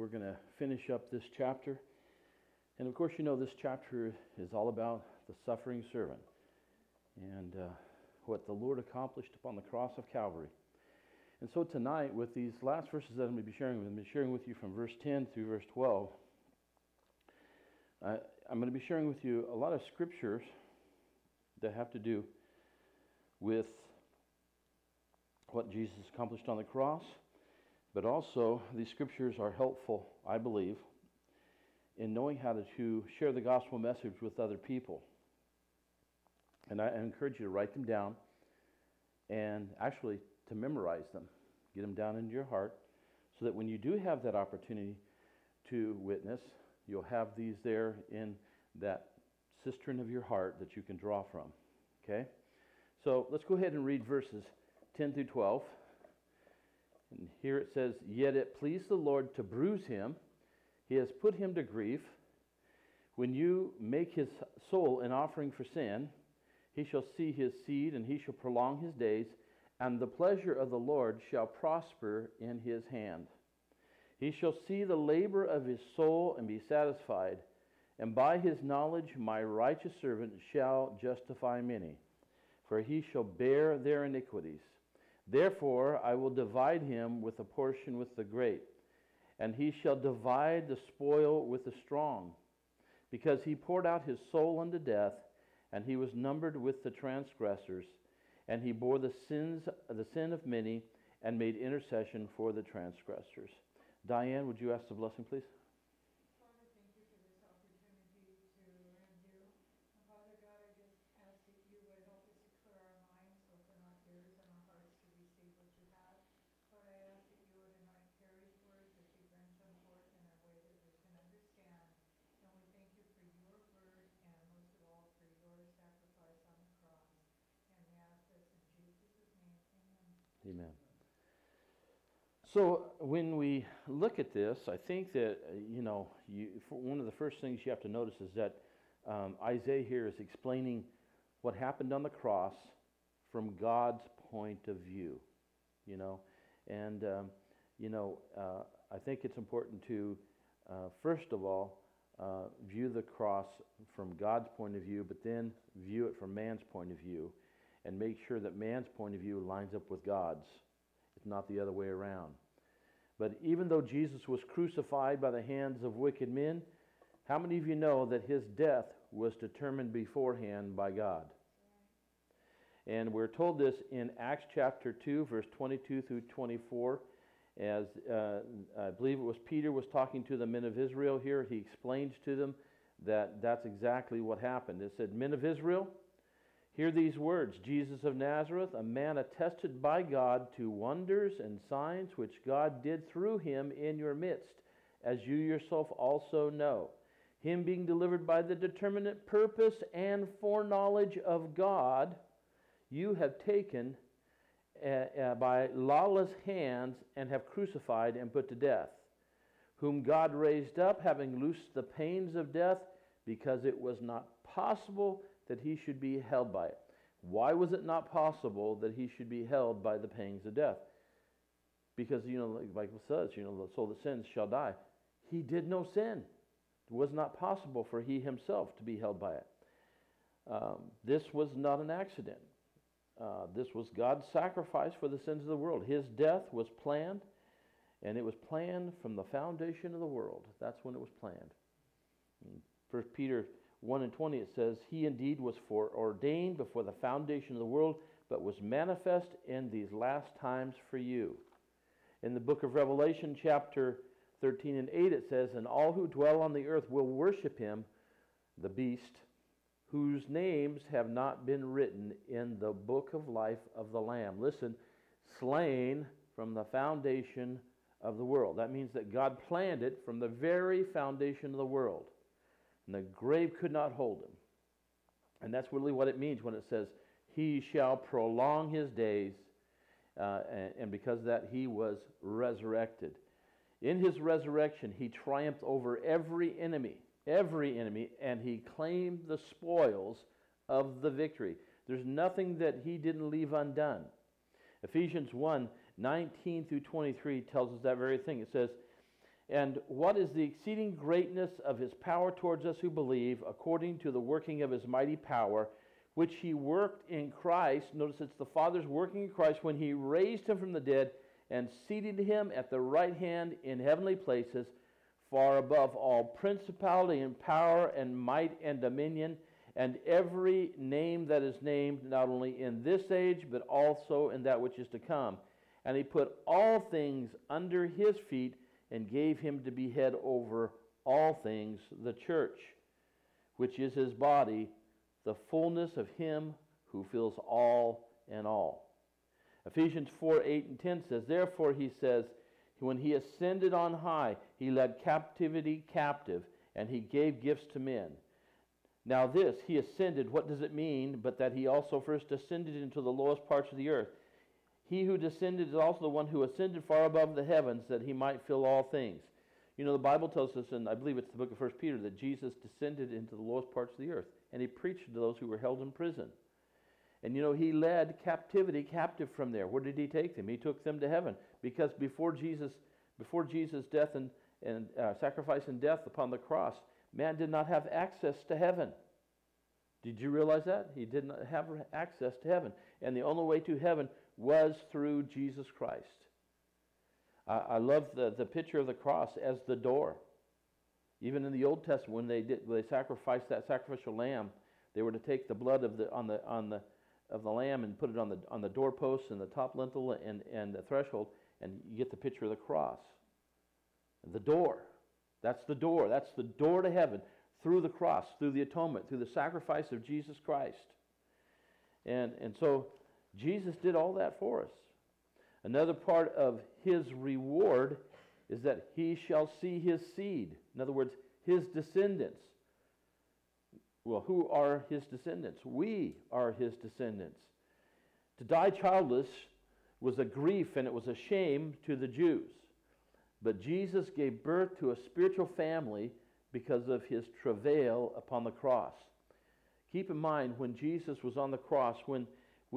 we're going to finish up this chapter. And of course, you know, this chapter is all about the suffering servant and what the Lord accomplished upon the cross of Calvary. And so tonight, with these last verses that I'm going to be sharing with you from verse 10 through verse 12, I'm going to be sharing with you a lot of scriptures that have to do with what Jesus accomplished on the cross, but also these scriptures are helpful, I believe, in knowing how to share the gospel message with other people. And I encourage you to write them down and actually to memorize them. Get them down into your heart so that when you do have that opportunity to witness, you'll have these there in that cistern of your heart that you can draw from. Okay? So let's go ahead and read verses 10 through 12. And here it says, "Yet it pleased the Lord to bruise him. He has put him to grief. When you make his soul an offering for sin, he shall see his seed, and he shall prolong his days, and the pleasure of the Lord shall prosper in his hand. He shall see the labor of his soul and be satisfied, and by his knowledge my righteous servant shall justify many, for he shall bear their iniquities. Therefore I will divide him with a portion with the great, and he shall divide the spoil with the strong, because he poured out his soul unto death, and he was numbered with the transgressors, and he bore the sin of many, and made intercession for the transgressors." Diane, would you ask the blessing, please? Father, thank you for this opportunity to learn you. And Father God, I just ask that you would help us to clear our minds, open our ears and our hearts to receive what you have. Lord, I ask that you would anoint Carrie's words as she brings them forth in a way that we can understand. And we thank you for your word and most of all for your sacrifice on the cross. And we ask this in Jesus' name. Amen. Amen. So when we look at this, I think that, one of the first things you have to notice is that Isaiah here is explaining what happened on the cross from God's point of view, And, I think it's important to, first of all, view the cross from God's point of view, but then view it from man's point of view, and make sure that man's point of view lines up with God's. It's not the other way around. But even though Jesus was crucified by the hands of wicked men, how many of you know that his death was determined beforehand by God? And we're told this in Acts chapter 2, verse 22 through 24. As I believe it was Peter was talking to the men of Israel here, he explains to them that that's exactly what happened. It said, "Men of Israel, hear these words, Jesus of Nazareth, a man attested by God to wonders and signs which God did through him in your midst, as you yourself also know. Him being delivered by the determinate purpose and foreknowledge of God, you have taken by lawless hands and have crucified and put to death, whom God raised up, having loosed the pains of death, because it was not possible that he should be held by it." Why was it not possible that he should be held by the pangs of death? Because, like the Bible says, the soul that sins shall die. He did no sin. It was not possible for he himself to be held by it. This was not an accident. This was God's sacrifice for the sins of the world. His death was planned, and it was planned from the foundation of the world. That's when it was planned. In 1 Peter 1 and 20, it says, "He indeed was foreordained before the foundation of the world, but was manifest in these last times for you." In the book of Revelation, chapter 13 and 8, it says, "And all who dwell on the earth will worship him, the beast, whose names have not been written in the book of life of the Lamb." Listen, slain from the foundation of the world. That means that God planned it from the very foundation of the world. And the grave could not hold him. And that's really what it means when it says, "He shall prolong his days," and because of that, he was resurrected. In his resurrection, he triumphed over every enemy, and he claimed the spoils of the victory. There's nothing that he didn't leave undone. Ephesians 1, 19 through 23 tells us that very thing. It says, And what is the exceeding greatness of his power towards us who believe, according to the working of his mighty power, which he worked in Christ. Notice it's the Father's working in Christ when he raised him from the dead and seated him at the right hand in heavenly places, far above all principality and power and might and dominion, and every name that is named, not only in this age, but also in that which is to come. And he put all things under his feet, and gave him to be head over all things, the church, which is his body, the fullness of him who fills all in all. Ephesians 4:8-10 says, therefore he says, when he ascended on high, he led captivity captive, and he gave gifts to men. Now this, he ascended, what does it mean? But that he also first ascended into the lowest parts of the earth. He who descended is also the one who ascended far above the heavens, that he might fill all things. You know, the Bible tells us, and I believe it's the book of 1 Peter, that Jesus descended into the lowest parts of the earth, and he preached to those who were held in prison. And you know, he led captivity captive from there. Where did he take them? He took them to heaven, because before Jesus' death and sacrifice and death upon the cross, man did not have access to heaven. Did you realize that? He did not have access to heaven. And the only way to heaven was through Jesus Christ. I love the picture of the cross as the door. Even in the Old Testament, when they sacrificed that sacrificial lamb, they were to take the blood of the lamb and put it on the doorposts and the top lintel and the threshold, and you get the picture of the cross. The door. That's the door. That's the door to heaven, through the cross, through the atonement, through the sacrifice of Jesus Christ. And so Jesus did all that for us. Another part of his reward is that he shall see his seed. In other words, his descendants. Well, who are his descendants? We are his descendants. To die childless was a grief and it was a shame to the Jews. But Jesus gave birth to a spiritual family because of his travail upon the cross. Keep in mind, when Jesus was on the cross, when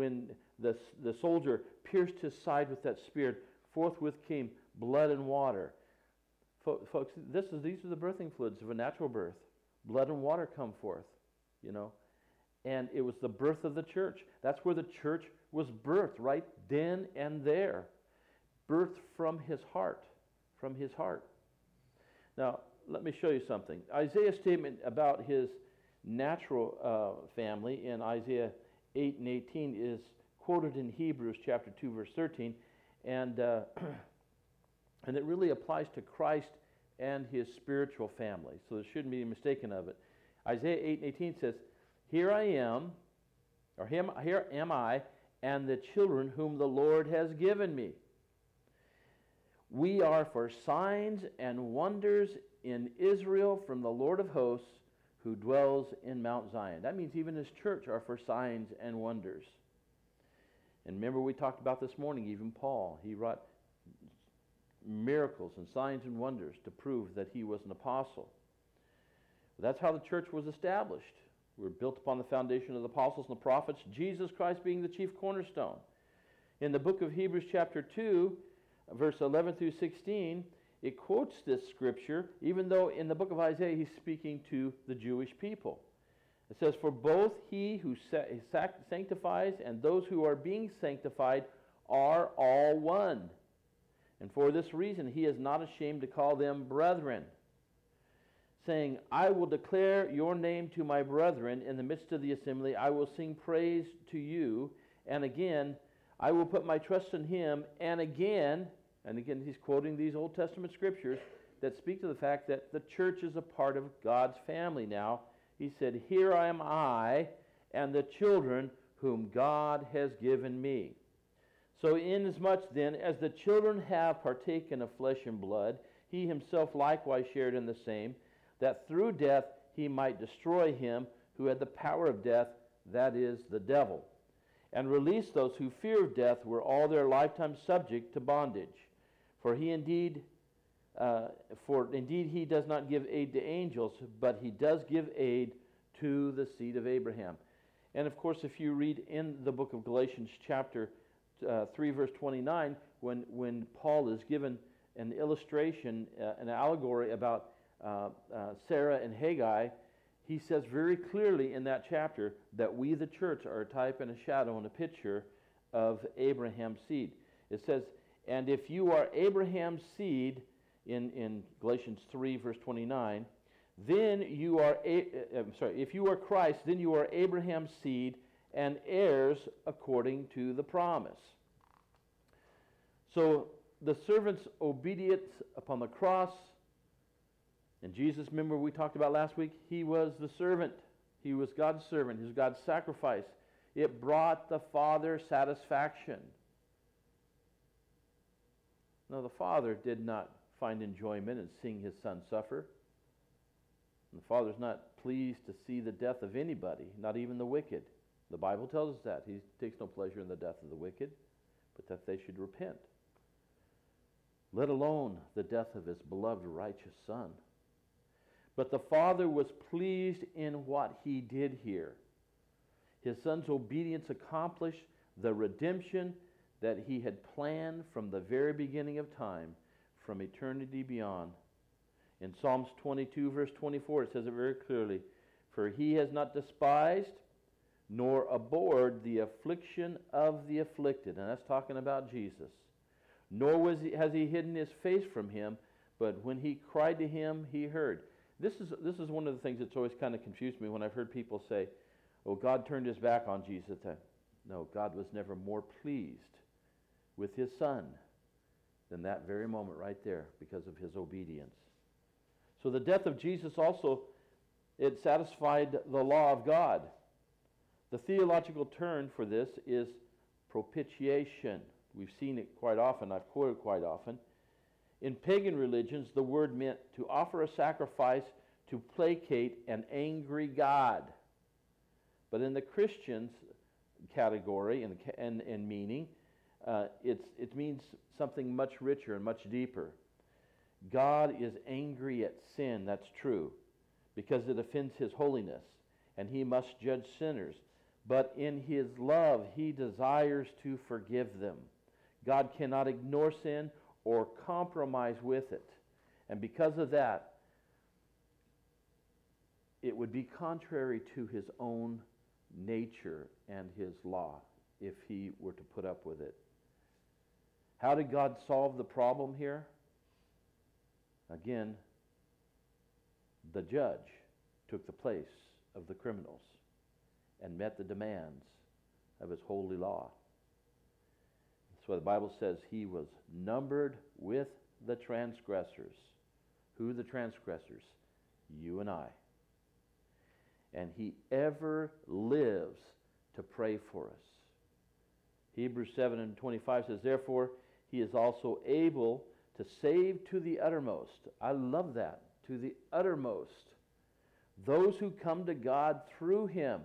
the soldier pierced his side with that spear, forthwith came blood and water. Folks, these are the birthing fluids of a natural birth. Blood and water come forth, you know. And it was the birth of the church. That's where the church was birthed, right then and there. Birthed from his heart. From his heart. Now, let me show you something. Isaiah's statement about his natural family in Isaiah 8 and 18 is quoted in Hebrews chapter 2, verse 13, and it really applies to Christ and his spiritual family, so there shouldn't be a mistaken of it. Isaiah 8 and 18 says, here am I, and the children whom the Lord has given me. We are for signs and wonders in Israel from the Lord of hosts, who dwells in Mount Zion. That means even his church are for signs and wonders. And remember, we talked about this morning, even Paul. He wrought miracles and signs and wonders to prove that he was an apostle. That's how the church was established. We were built upon the foundation of the apostles and the prophets, Jesus Christ being the chief cornerstone. In the book of Hebrews chapter 2, verse 11 through 16, it quotes this scripture, even though in the book of Isaiah he's speaking to the Jewish people. It says, for both he who sanctifies and those who are being sanctified are all one. And for this reason he is not ashamed to call them brethren, saying, I will declare your name to my brethren in the midst of the assembly. I will sing praise to you. And again, I will put my trust in him. And again, he's quoting these Old Testament scriptures that speak to the fact that the church is a part of God's family now. He said, here am I and the children whom God has given me. So inasmuch then as the children have partaken of flesh and blood, he himself likewise shared in the same, that through death he might destroy him who had the power of death, that is, the devil, and release those who fear of death were all their lifetime subject to bondage. For indeed he does not give aid to angels, but he does give aid to the seed of Abraham. And of course, if you read in the book of Galatians chapter 3, verse 29, when Paul is given an illustration, an allegory about Sarah and Hagar, he says very clearly in that chapter that we, the church, are a type and a shadow and a picture of Abraham's seed. It says, and if you are Abraham's seed, in Galatians 3, verse 29, then you are, if you are Christ, then you are Abraham's seed and heirs according to the promise. So the servant's obedience upon the cross, and Jesus, remember we talked about last week, he was the servant. He was God's servant. He was God's sacrifice. It brought the Father satisfaction. No, the Father did not find enjoyment in seeing his Son suffer. And the Father's not pleased to see the death of anybody, not even the wicked. The Bible tells us that. He takes no pleasure in the death of the wicked, but that they should repent. Let alone the death of his beloved righteous Son. But the Father was pleased in what he did here. His Son's obedience accomplished the redemption that he had planned from the very beginning of time, from eternity beyond. In Psalms 22, verse 24, it says it very clearly, for he has not despised nor abhorred the affliction of the afflicted. And that's talking about Jesus. Nor has he hidden his face from him, but when he cried to him, he heard. This is one of the things that's always kind of confused me when I've heard people say, oh, God turned his back on Jesus. No, God was never more pleased with his Son than that very moment right there because of his obedience. So the death of Jesus also, it satisfied the law of God. The theological term for this is propitiation. We've seen it quite often. I've quoted quite often. In pagan religions, the word meant to offer a sacrifice to placate an angry God. But in the Christian's category and meaning, it means something much richer and much deeper. God is angry at sin, that's true, because it offends his holiness, and he must judge sinners. But in his love, he desires to forgive them. God cannot ignore sin or compromise with it. And because of that, it would be contrary to his own nature and his law if he were to put up with it. How did God solve the problem here? Again, the judge took the place of the criminals and met the demands of his holy law. That's why the Bible says he was numbered with the transgressors. Who are the transgressors? You and I. And he ever lives to pray for us. Hebrews 7:25 says, therefore, he is also able to save to the uttermost. I love that. To the uttermost. Those who come to God through him.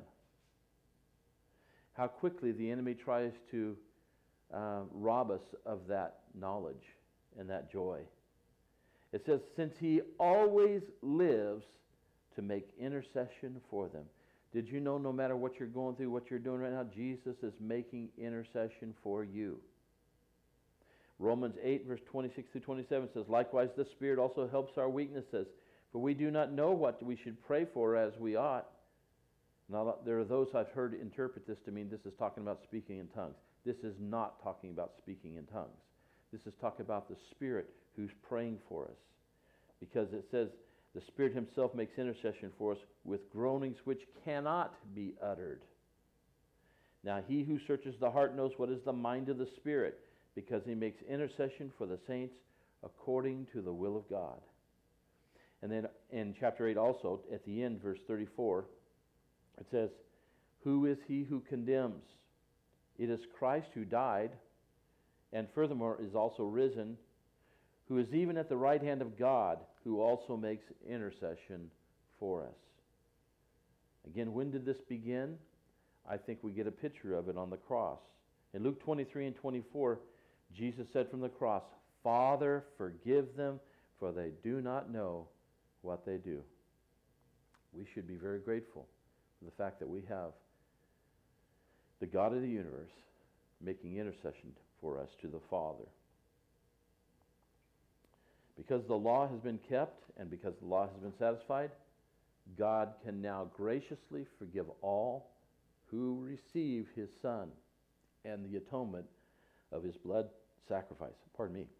How quickly the enemy tries to rob us of that knowledge and that joy. It says, since he always lives to make intercession for them. Did you know no matter what you're going through, what you're doing right now, Jesus is making intercession for you? Romans 8, verse 26 through 27 says, likewise, the Spirit also helps our weaknesses, for we do not know what we should pray for as we ought. Now, there are those I've heard interpret this to mean this is talking about speaking in tongues. This is not talking about speaking in tongues. This is talking about the Spirit who's praying for us. Because it says, the Spirit himself makes intercession for us with groanings which cannot be uttered. Now, he who searches the heart knows what is the mind of the Spirit, because he makes intercession for the saints according to the will of God. And then in chapter 8 also, at the end, verse 34, it says, who is he who condemns? It is Christ who died, and furthermore is also risen, who is even at the right hand of God, who also makes intercession for us. Again, when did this begin? I think we get a picture of it on the cross. In Luke 23 and 24, Jesus said from the cross, Father, forgive them, for they do not know what they do. We should be very grateful for the fact that we have the God of the universe making intercession for us to the Father. Because the law has been kept and because the law has been satisfied, God can now graciously forgive all who receive his Son and the atonement of his blood sacrifice. Pardon me.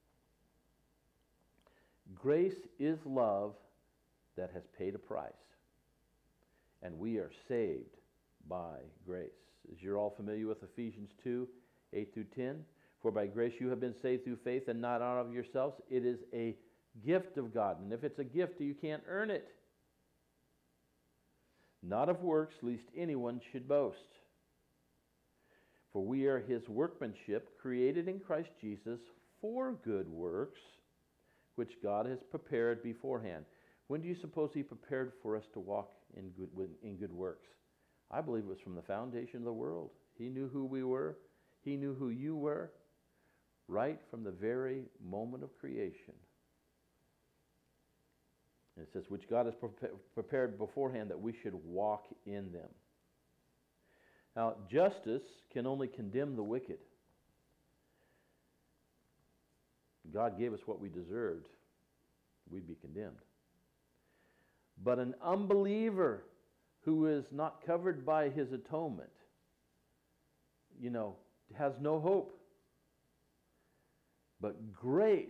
Grace is love that has paid a price, and we are saved by grace. As you're all familiar with Ephesians 2, 8 through 10, for by grace you have been saved through faith, and not out of yourselves. It is a gift of God, and if it's a gift, you can't earn it. Not of works, lest anyone should boast. For we are his workmanship, created in Christ Jesus for good works, which God has prepared beforehand. When do you suppose he prepared for us to walk in good works? I believe it was from the foundation of the world. He knew who we were. He knew who you were, right from the very moment of creation. And it says, which God has prepared beforehand that we should walk in them. Now, justice can only condemn the wicked. God gave us what we deserved. We'd be condemned. But an unbeliever who is not covered by his atonement, has no hope. But grace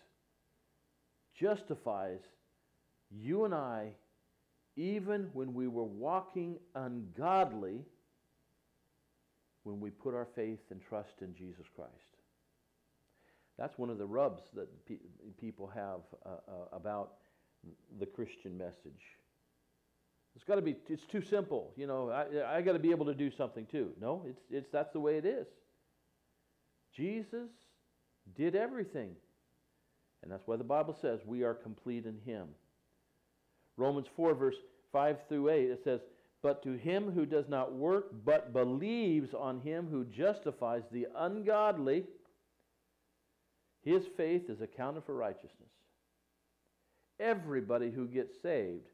justifies you and I even when we were walking ungodly, when we put our faith and trust in Jesus Christ. That's one of the rubs that people have about the Christian message. It's too simple. I got to be able to do something too. No, that's the way it is. Jesus did everything. And that's why the Bible says we are complete in him. Romans 4, verse 5 through 8, it says, but to him who does not work, but believes on him who justifies the ungodly, his faith is accounted for righteousness. Everybody who gets saved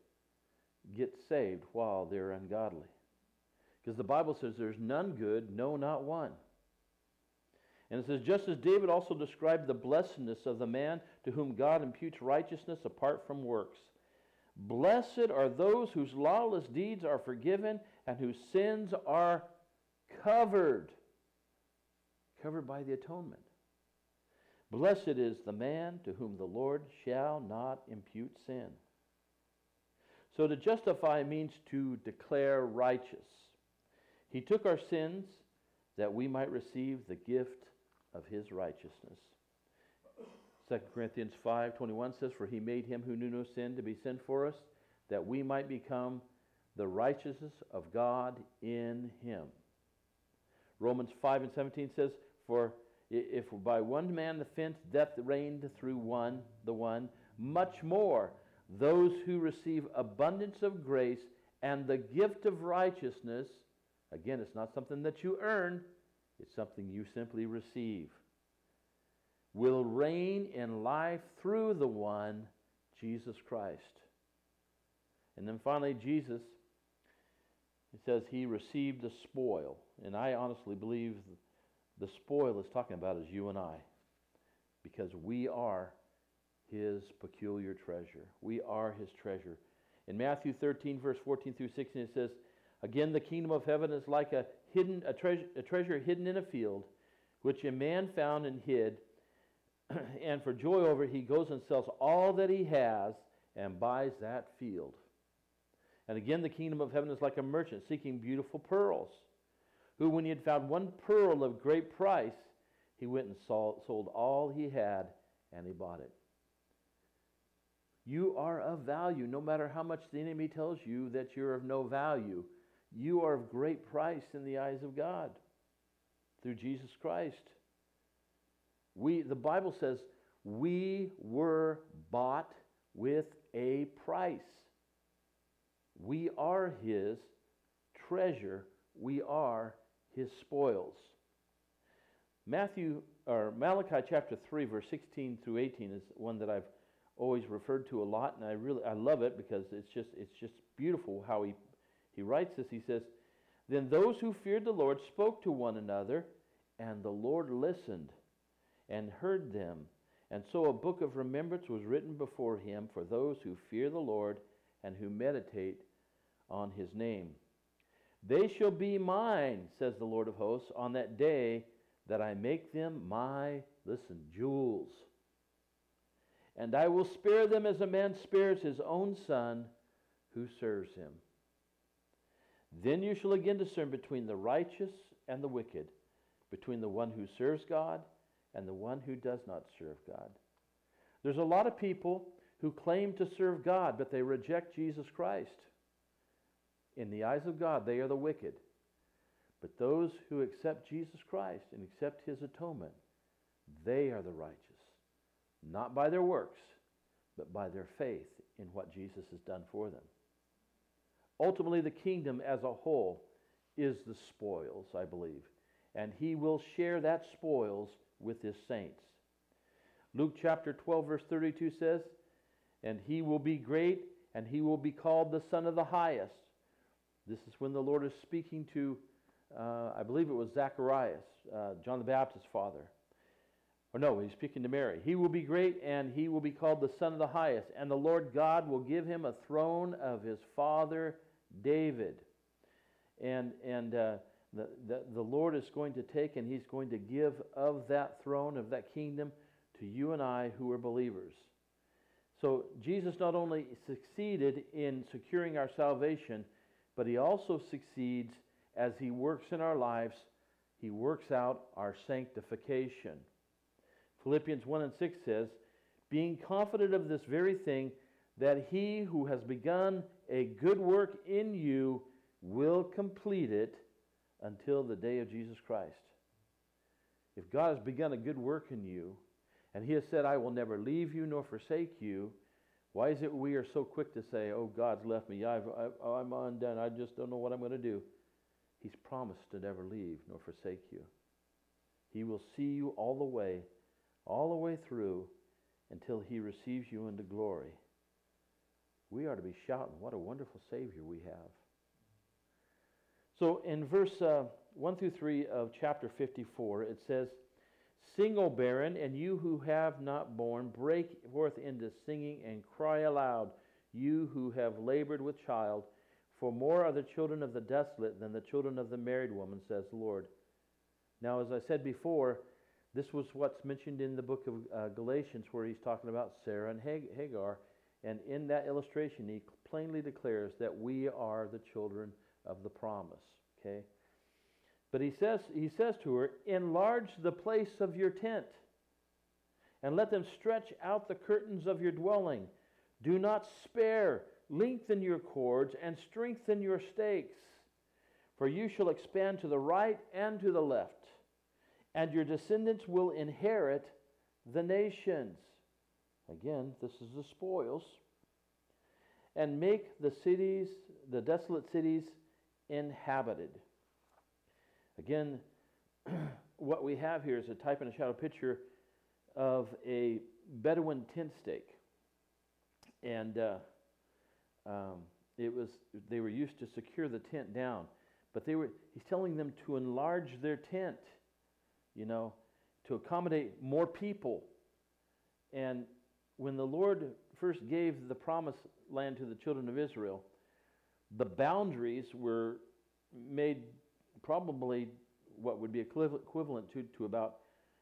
while they're ungodly. Because the Bible says there's none good, no, not one. And it says, just as David also described the blessedness of the man to whom God imputes righteousness apart from works. Blessed are those whose lawless deeds are forgiven and whose sins are covered by the atonement. Blessed is the man to whom the Lord shall not impute sin. So to justify means to declare righteous. He took our sins that we might receive the gift of his righteousness. 2 Corinthians 5:21 says, for he made him who knew no sin to be sin for us, that we might become the righteousness of God in him. Romans 5:17 says, for if by one man offense death reigned through the one, much more those who receive abundance of grace and the gift of righteousness, again, it's not something that you earn, it's something you simply receive, will reign in life through the one, Jesus Christ. And then finally, Jesus, it says he received the spoil. And I honestly believe the spoil is talking about is you and I, because we are his peculiar treasure. We are his treasure. In Matthew 13, verse 14 through 16, it says, again, the kingdom of heaven is like a treasure hidden in a field, which a man found and hid, and for joy over it, he goes and sells all that he has and buys that field. And again, the kingdom of heaven is like a merchant seeking beautiful pearls, who, when he had found one pearl of great price, he went and sold all he had, and he bought it. You are of value, no matter how much the enemy tells you that you're of no value. You are of great price in the eyes of God through Jesus Christ. The Bible says we were bought with a price. We are his treasure. We are his spoils. Malachi chapter 3, verse 16 through 18 is one that I've always referred to a lot, and I love it because it's just beautiful how he writes this. He says, then those who feared the Lord spoke to one another, and the Lord listened and heard them. And so a book of remembrance was written before him for those who fear the Lord and who meditate on his name. They shall be mine, says the Lord of hosts, on that day that I make them my, listen, jewels. And I will spare them as a man spares his own son who serves him. Then you shall again discern between the righteous and the wicked, between the one who serves God and the one who does not serve God. There's a lot of people who claim to serve God, but they reject Jesus Christ. In the eyes of God, they are the wicked. But those who accept Jesus Christ and accept his atonement, they are the righteous. Not by their works, but by their faith in what Jesus has done for them. Ultimately, the kingdom as a whole is the spoils, I believe. And he will share that spoils with his saints. Luke chapter 12, verse 32 says, and he will be great, and he will be called the Son of the Highest. This is when the Lord is speaking to, I believe it was Zacharias, John the Baptist's father. Or no, he's speaking to Mary. He will be great, and he will be called the Son of the Highest. And the Lord God will give him a throne of his father David. And the Lord is going to take, and he's going to give of that throne, of that kingdom, to you and I who are believers. So Jesus not only succeeded in securing our salvation, but he also succeeds as he works in our lives. He works out our sanctification. Philippians 1 and 6 says, being confident of this very thing, that he who has begun a good work in you will complete it until the day of Jesus Christ. If God has begun a good work in you, and he has said, I will never leave you nor forsake you, why is it we are so quick to say, oh, God's left me, I'm undone, I just don't know what I'm going to do? He's promised to never leave nor forsake you. He will see you all the way through until he receives you into glory. We are to be shouting, what a wonderful Savior we have. So in verse 1 through 3 of chapter 54, it says, sing, O barren, and you who have not borne, break forth into singing and cry aloud, you who have labored with child, for more are the children of the desolate than the children of the married woman, says the Lord. Now, as I said before, this was what's mentioned in the book of Galatians, where he's talking about Sarah and Hagar. And in that illustration, he plainly declares that we are the children of the promise. Okay? But he says to her, enlarge the place of your tent, and let them stretch out the curtains of your dwelling. Do not spare, lengthen your cords, and strengthen your stakes. For you shall expand to the right and to the left, and your descendants will inherit the nations. Again, this is the spoils. And make the cities, the desolate cities, inhabited. Again, what we have here is a type and a shadow picture of a Bedouin tent stake. And they were used to secure the tent down. But he's telling them to enlarge their tent, to accommodate more people. And when the Lord first gave the promised land to the children of Israel, the boundaries were made probably what would be equivalent to about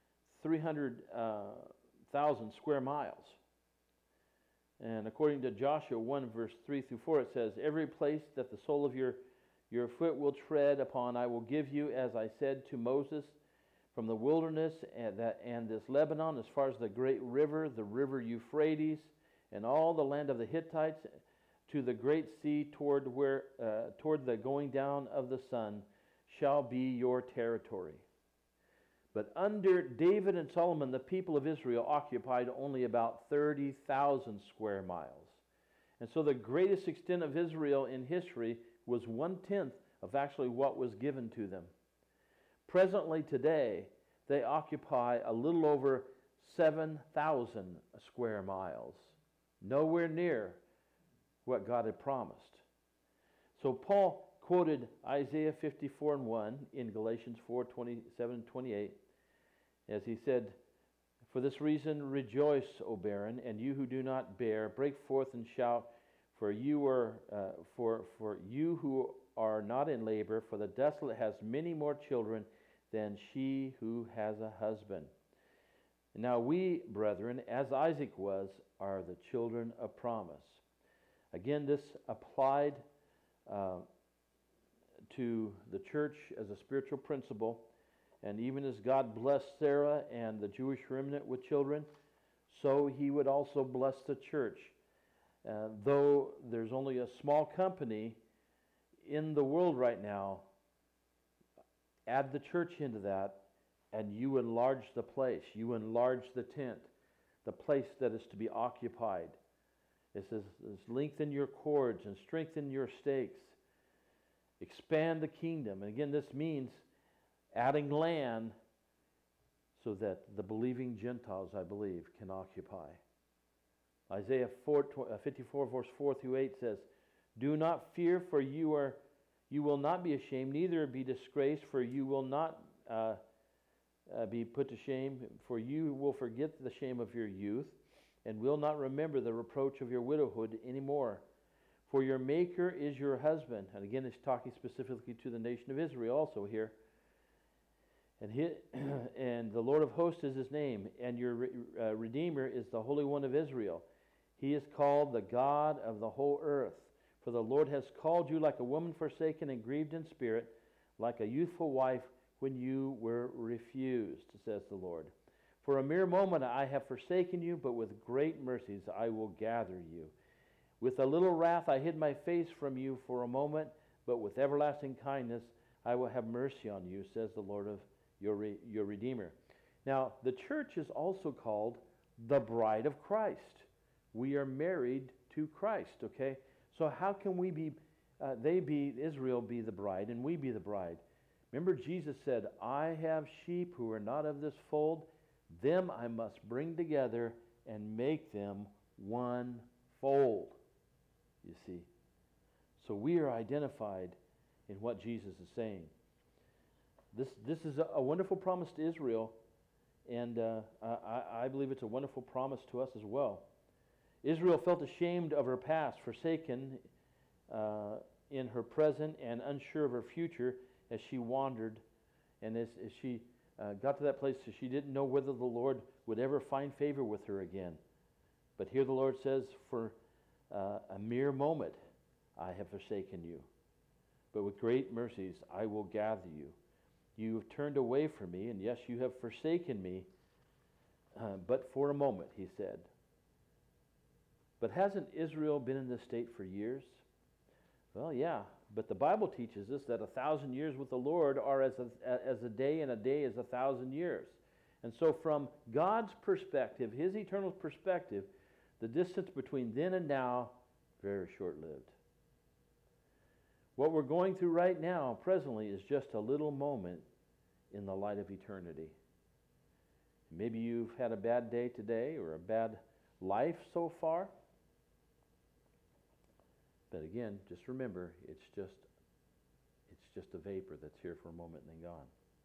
300,000 square miles. And according to Joshua 1, verse 3 through 4, it says, every place that the sole of your foot will tread upon, I will give you, as I said to Moses, from the wilderness and this Lebanon, as far as the great river, the river Euphrates, and all the land of the Hittites, to the great sea toward the going down of the sun, shall be your territory. But under David and Solomon, the people of Israel occupied only about 30,000 square miles. And so the greatest extent of Israel in history was 1/10 of actually what was given to them. Presently today, they occupy a little over 7,000 square miles. Nowhere near what God had promised. So Paul quoted Isaiah 54:1 in Galatians 4:27 and 28, as he said, For this reason rejoice, O barren, and you who do not bear, break forth and shout, for you who are not in labor, for the desolate has many more children than she who has a husband. Now we, brethren, as Isaac was, are the children of promise. Again, this applied to the church as a spiritual principle. And even as God blessed Sarah and the Jewish remnant with children, so he would also bless the church. Though there's only a small company in the world right now, add the church into that, and you enlarge the place. You enlarge the tent, the place that is to be occupied. It says, lengthen your cords and strengthen your stakes. Expand the kingdom. And again, this means adding land so that the believing Gentiles, I believe, can occupy. Isaiah 54, verse 4 through 8 says, do not fear, for you will not be ashamed, neither be disgraced, for you will not be put to shame, for you will forget the shame of your youth, and will not remember the reproach of your widowhood anymore. For your Maker is your husband. And again, it's talking specifically to the nation of Israel also here. And the Lord of hosts is his name, and your Redeemer is the Holy One of Israel. He is called the God of the whole earth. For the Lord has called you like a woman forsaken and grieved in spirit, like a youthful wife when you were refused, says the Lord. For a mere moment I have forsaken you, but with great mercies I will gather you. With a little wrath I hid my face from you for a moment, but with everlasting kindness I will have mercy on you, says the Lord of your Redeemer. Now, the church is also called the bride of Christ. We are married to Christ, okay? So how can we be, Israel be the bride, and we be the bride? Remember, Jesus said, I have sheep who are not of this fold. Them I must bring together and make them one fold. You see. So we are identified in what Jesus is saying. This is a wonderful promise to Israel, and I believe it's a wonderful promise to us as well. Israel felt ashamed of her past, forsaken in her present, and unsure of her future as she wandered, and as she got to that place, so she didn't know whether the Lord would ever find favor with her again. But here the Lord says, for a mere moment I have forsaken you, but with great mercies I will gather you. You have turned away from me, and yes, you have forsaken me, but for a moment, he said. But hasn't Israel been in this state for years? Well, yeah, but the Bible teaches us that 1,000 years with the Lord are as a day, and a day is 1,000 years. And so from God's perspective, his eternal perspective, the distance between then and now, very short-lived. What we're going through right now, presently, is just a little moment in the light of eternity. Maybe you've had a bad day today or a bad life so far. But again, just remember, it's just a vapor that's here for a moment and then gone.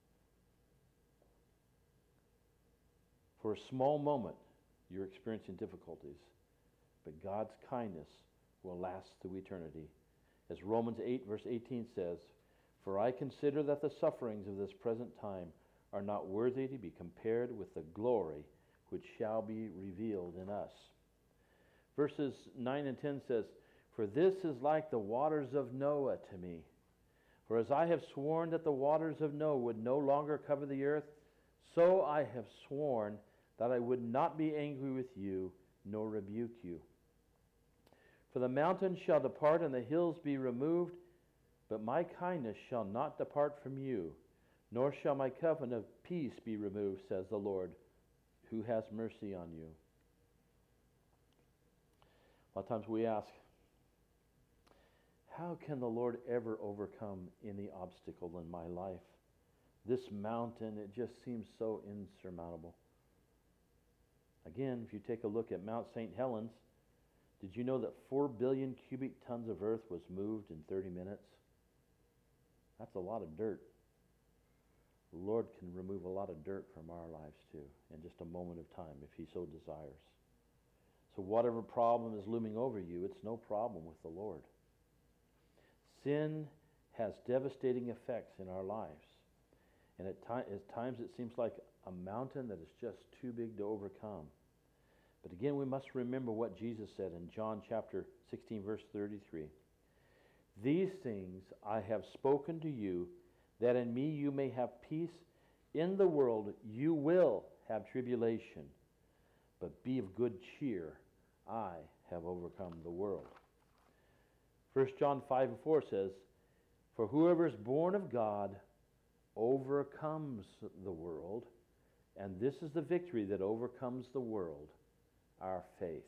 For a small moment, you're experiencing difficulties, but God's kindness will last through eternity. As Romans 8, verse 18 says, for I consider that the sufferings of this present time are not worthy to be compared with the glory which shall be revealed in us. Verses 9 and 10 says, for this is like the waters of Noah to me. For as I have sworn that the waters of Noah would no longer cover the earth, so I have sworn that I would not be angry with you, nor rebuke you. For the mountains shall depart and the hills be removed, but my kindness shall not depart from you, nor shall my covenant of peace be removed, says the Lord, who has mercy on you. A lot of times we ask, how can the Lord ever overcome any obstacle in my life? This mountain, it just seems so insurmountable. Again, if you take a look at Mount St. Helens, did you know that 4 billion cubic tons of earth was moved in 30 minutes? That's a lot of dirt. the Lord can remove a lot of dirt from our lives too in just a moment of time if He so desires. So whatever problem is looming over you, it's no problem with the Lord. Sin has devastating effects in our lives. And at times it seems like a mountain that is just too big to overcome. But again, we must remember what Jesus said in John chapter 16, verse 33. These things I have spoken to you, that in me you may have peace. In the world you will have tribulation, but be of good cheer. I have overcome the world. 1 John 5:4 says, for whoever is born of God overcomes the world, and this is the victory that overcomes the world, our faith.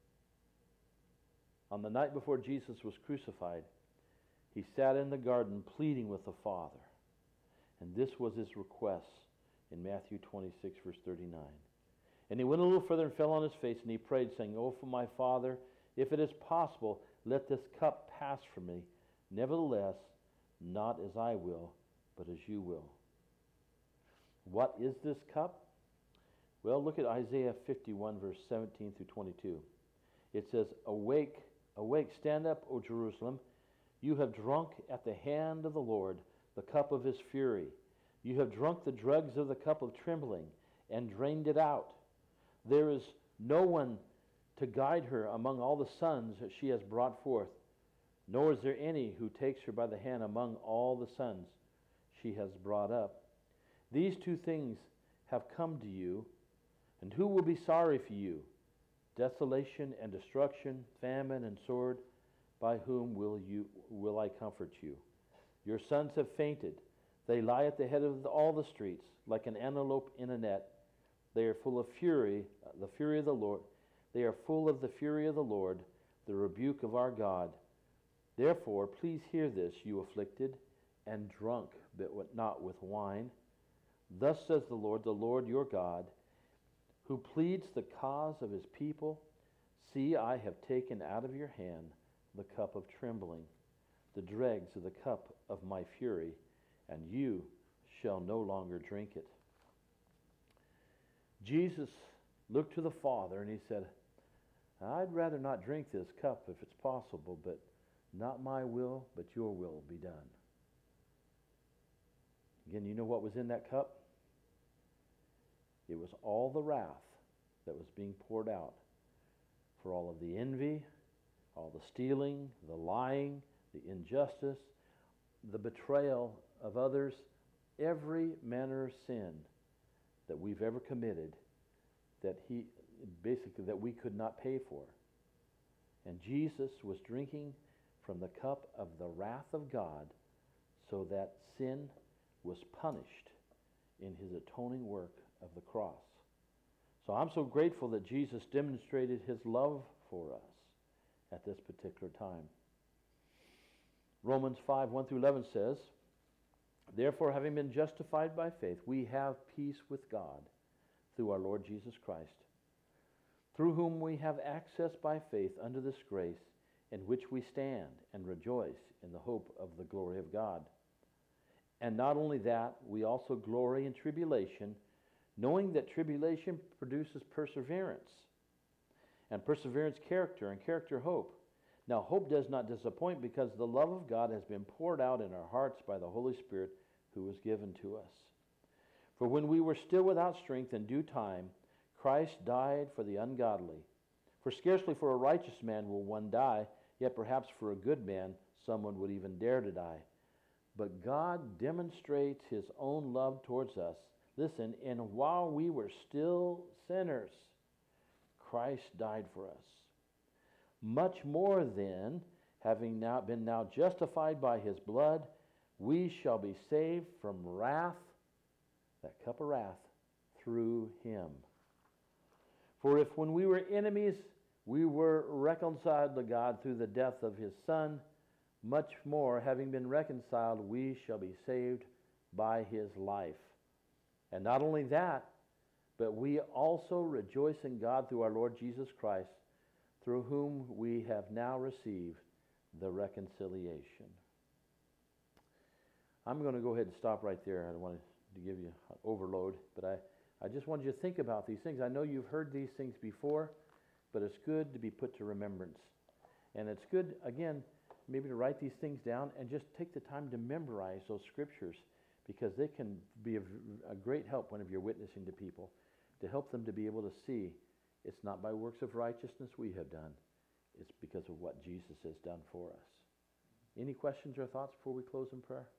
On the night before Jesus was crucified, He sat in the garden pleading with the Father. And this was His request in Matthew 26, verse 39. And He went a little further and fell on His face, and He prayed, saying, oh, for my Father, if it is possible, let this cup pass from me. Nevertheless, not as I will, but as you will. What is this cup? Well, look at Isaiah 51, verse 17 through 22. It says, awake, awake, stand up, O Jerusalem. You have drunk at the hand of the Lord the cup of His fury. You have drunk the dregs of the cup of trembling and drained it out. There is no one to guide her among all the sons that she has brought forth, nor is there any who takes her by the hand among all the sons she has brought up. These two things have come to you, and who will be sorry for you? Desolation and destruction, famine and sword. By whom will I comfort you? Your sons have fainted. They lie at the head of all the streets, like an antelope in a net. They are full of fury, the fury of the Lord. They are full of the fury of the Lord, the rebuke of our God. Therefore, please hear this, you afflicted and drunk, but not with wine. Thus says the Lord your God, who pleads the cause of His people. See, I have taken out of your hand the cup of trembling, the dregs of the cup of my fury, and you shall no longer drink it. Jesus looked to the Father and He said, I'd rather not drink this cup if it's possible, but not my will, but your will be done. Again, you know what was in that cup? It was all the wrath that was being poured out for all of the envy, all the stealing, the lying, the injustice, the betrayal of others, every manner of sin that we've ever committed that that we could not pay for. And Jesus was drinking from the cup of the wrath of God so that sin was punished in His atoning work of the cross. So I'm so grateful that Jesus demonstrated His love for us at this particular time. Romans 5, 1 through 11 says, therefore, having been justified by faith, we have peace with God through our Lord Jesus Christ, through whom we have access by faith unto this grace in which we stand and rejoice in the hope of the glory of God. And not only that, we also glory in tribulation, knowing that tribulation produces perseverance, and perseverance character, and character hope. Now hope does not disappoint, because the love of God has been poured out in our hearts by the Holy Spirit who was given to us. For when we were still without strength, in due time Christ died for the ungodly. For scarcely for a righteous man will one die, yet perhaps for a good man someone would even dare to die. But God demonstrates His own love towards us. Listen, and while we were still sinners, Christ died for us. Much more then, having now been justified by His blood, we shall be saved from wrath, that cup of wrath, through Him. For if when we were enemies, we were reconciled to God through the death of His Son, much more, having been reconciled, we shall be saved by His life. And not only that, but we also rejoice in God through our Lord Jesus Christ, through whom we have now received the reconciliation. I'm going to go ahead and stop right there. I don't want to to give you overload, but I just wanted you to think about these things. I know you've heard these things before, but it's good to be put to remembrance. And it's good, again, maybe to write these things down and just take the time to memorize those scriptures, because they can be a great help whenever you're witnessing to people, to help them to be able to see it's not by works of righteousness we have done. It's because of what Jesus has done for us. Any questions or thoughts before we close in prayer?